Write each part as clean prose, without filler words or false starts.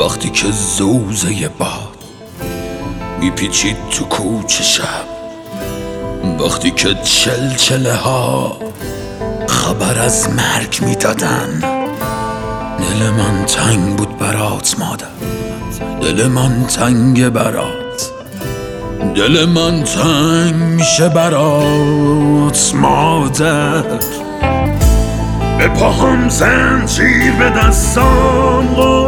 وقتی که زوزه باد میپیچید تو کوچه شب، وقتی که چلچله ها خبر از مرگ میدادن. دل من تنگ بود برات مادر، دل من تنگ برات، دل من تنگ میشه برات مادر. به پاهم زنجیر به دستام،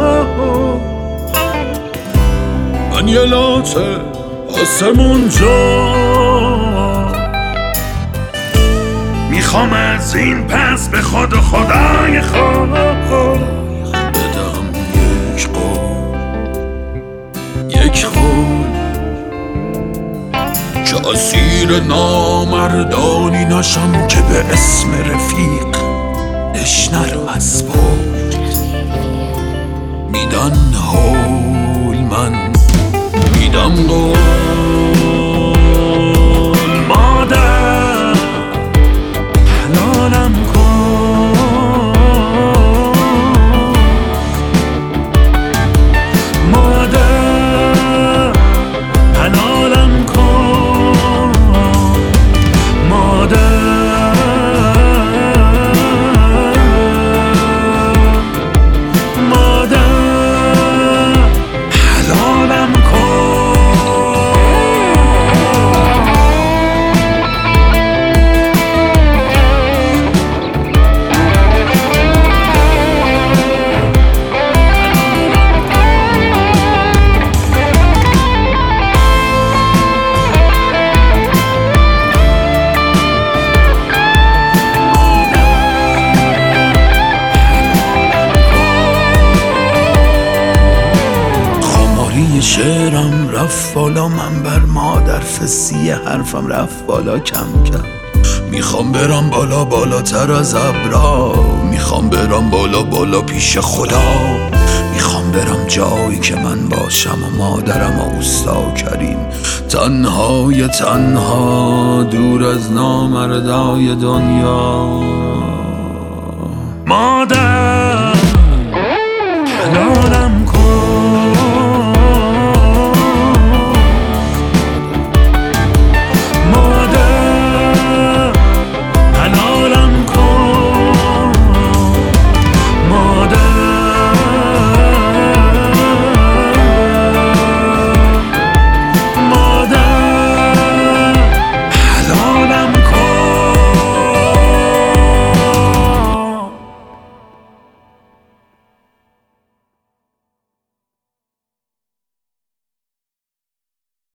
من یه لاته آسمون جا، میخوام از این پس به خود و خدای خود بدم یک قول که اسیر نامردانی نشم، که به اسم رفیق دشنه رو از بود میدن هول، من میدم قول. مادر حلالم کن، مادر حلالم کن، مادر شعرم رفت بالا، من بر مادر فسی حرفم رفت بالا کم کم. میخوام برم بالا بالاتر از ابرا، میخوام برم بالا بالا پیش خدا، میخوام برم جایی که من باشم و مادرم و اوستا کریم، تنهای تنها دور از نامردای دنیا. مادر